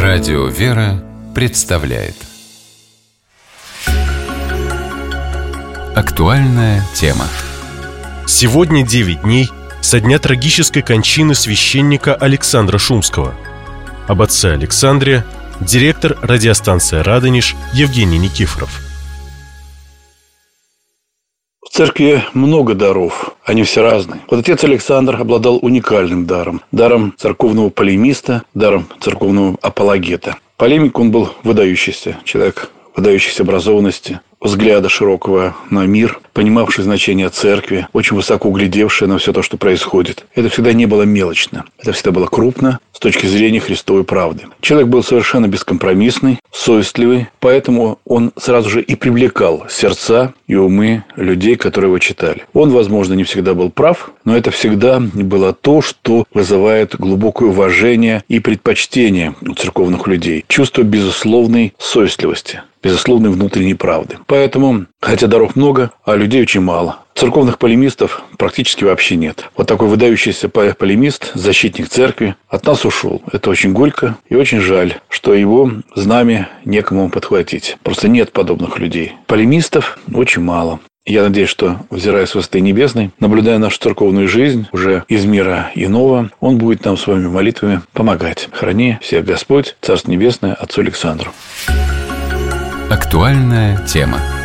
Радио «Вера» представляет актуальная тема. Сегодня 9 дней со дня трагической кончины священника Александра Шумского. Об отце Александре директор радиостанции «Радонеж» Евгений Никифоров. В церкви много даров, они все разные. Вот отец Александр обладал уникальным даром. Даром церковного полемиста, даром церковного апологета. Полемик он был выдающийся человек, выдающейся образованности, взгляда широкого на мир, понимавший значение церкви, очень высоко глядевший на все то, что происходит. Это всегда не было мелочно. Это всегда было крупно с точки зрения Христовой правды. Человек был совершенно бескомпромиссный, совестливый, поэтому он сразу же и привлекал сердца и умы людей, которые его читали. Он, возможно, не всегда был прав, но это всегда было то, что вызывает глубокое уважение и предпочтение у церковных людей. Чувство безусловной совестливости, безусловной внутренней правды. Поэтому, хотя даров много, а людей очень мало. Церковных полемистов практически вообще нет. Вот такой выдающийся полемист, защитник церкви, от нас ушел. Это очень горько и очень жаль, что его знамя некому подхватить. Просто нет подобных людей. Полемистов очень мало. Я надеюсь, что, взирая с высоты небесной, наблюдая нашу церковную жизнь уже из мира иного, Он будет нам своими молитвами помогать. Храни всех Господь, Царство Небесное, Отцу Александру. Актуальная тема.